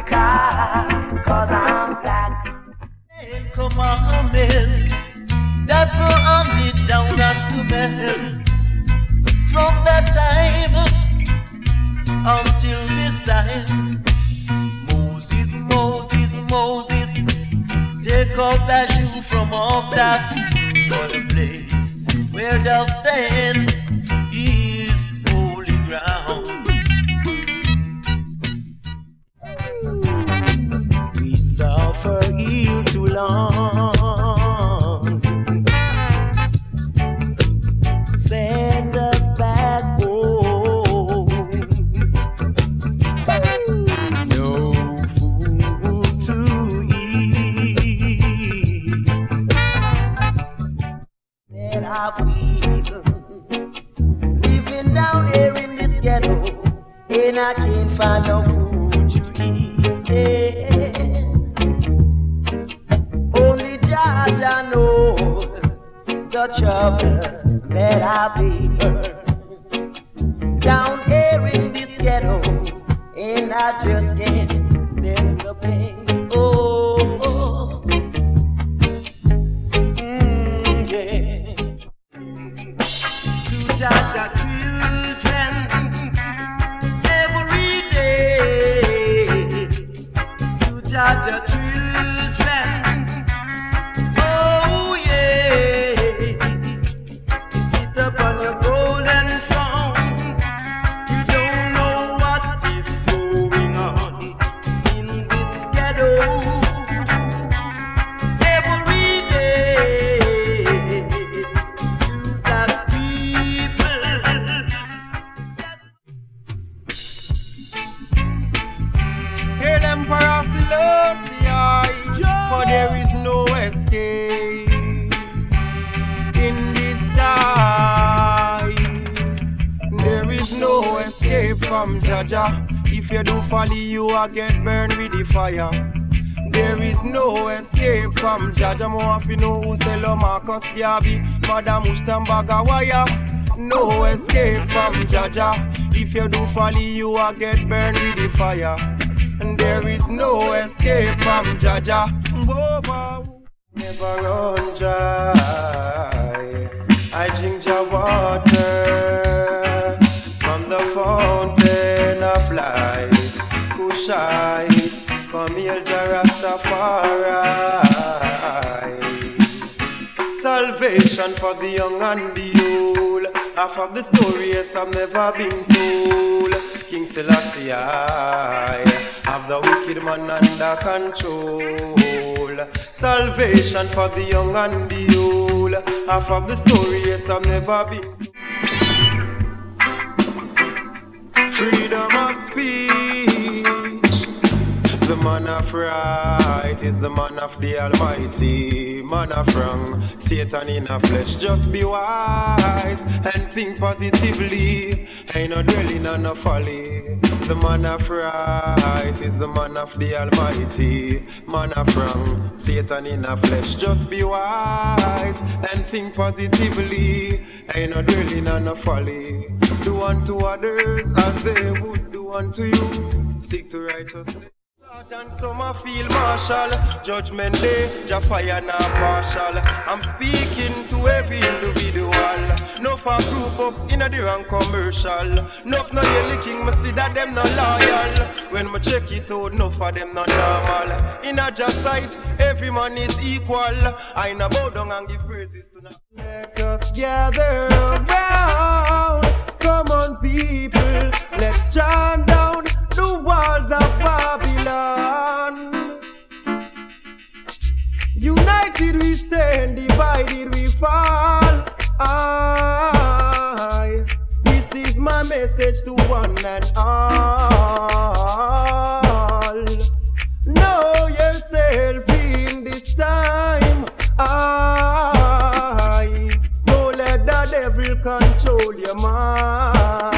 Africa, 'cause I'm black. And commandments that were handed down unto men from that time until this time. Moses, Moses, Moses, take out thy shoe from off thy feet, for the place where thou stand is holy ground. We suffer ill too long. Send us back home. No food to eat. Then our people living down here in this ghetto, and I can't find no food to eat. Yeah. Only Jah knows the troubles that I bear down here in this ghetto, and I just can't stand the pain. Oh, yeah. To judge our children every day, to judge our children. Oh yeah, sit upon your golden throne. You don't know what is going on in this ghetto. Every day, to that people. Hail Emperor Selassie, for there is no escape in this time. There is no escape from Jaja. If you don't follow, you will get burned with the fire. There is no escape from Jaja. Mo afi know who sell Marcus Garvey, Madam Mushtambaga Wire. No escape from Jaja. If you don't follow, you will get burned with the fire. And there is no escape from Jaja. Never run dry. I drink your water from the fountain of life. Kushites, come here, Rastafari. Salvation for the young and the old. Half of the story, yes, I've never been told. King Selassie, have the wicked man under control. Salvation for the young and the old. Half of the story, yes, I've never been told. Freedom of speech. The man of right is the man of the Almighty. Man of wrong, Satan in a flesh. Just be wise and think positively. Ain't no dwelling on no folly. The man of right is the man of the Almighty. Man of wrong, Satan in a flesh. Just be wise and think positively. Ain't no dwelling on no folly. Do unto others as they would do unto you. Stick to righteousness. And some I feel martial. Judgment day, Jah fire not partial. I'm speaking to every individual. No for group up in a the wrong commercial. No for no yelly king, me see that them no loyal. When me check it out, no for them no normal. In a Jah sight, every man is equal. I na bow down and give praises to now. Let us gather around. Come on people, let's chant down the walls of Babylon. United we stand, divided we fall. This is my message to one and all. Know yourself in this time. Don't let the devil control your mind.